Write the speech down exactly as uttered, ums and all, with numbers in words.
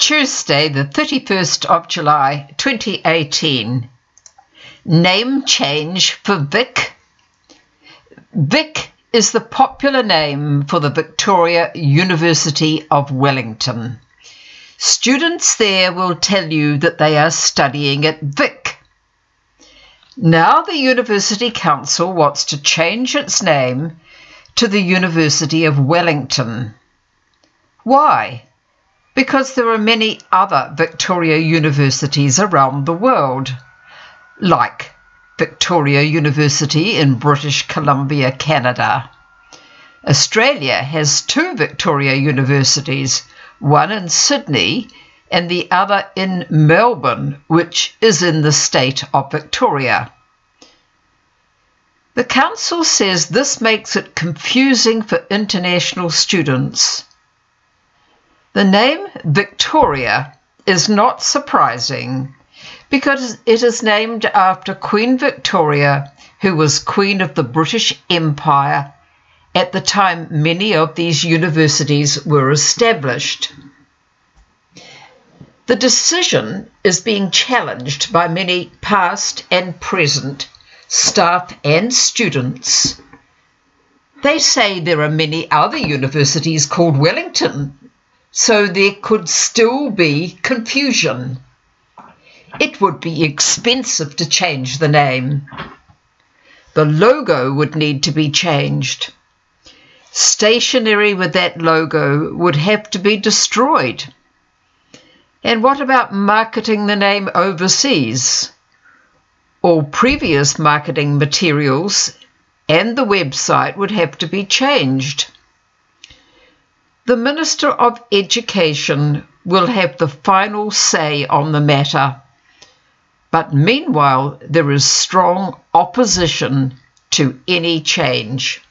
Tuesday, the thirty-first of July, twenty eighteen. Name change for Vic. Vic is the popular name for the Victoria University of Wellington. Students there will tell you that they are studying at Vic. Now the University Council wants to change its name to the University of Wellington. Why? Because there are many other Victoria universities around the world, like Victoria University in British Columbia, Canada. Australia has two Victoria universities, one in Sydney and the other in Melbourne, which is in the state of Victoria. The council says this makes it confusing for international students. The name Victoria is not surprising because it is named after Queen Victoria, who was Queen of the British Empire at the time many of these universities were established. The decision is being challenged by many past and present staff and students. They say there are many other universities called Wellington, so there could still be confusion. It would be expensive to change the name. The logo would need to be changed. Stationery with that logo would have to be destroyed. And what about marketing the name overseas? All previous marketing materials and the website would have to be changed. The Minister of Education will have the final say on the matter, but meanwhile there is strong opposition to any change.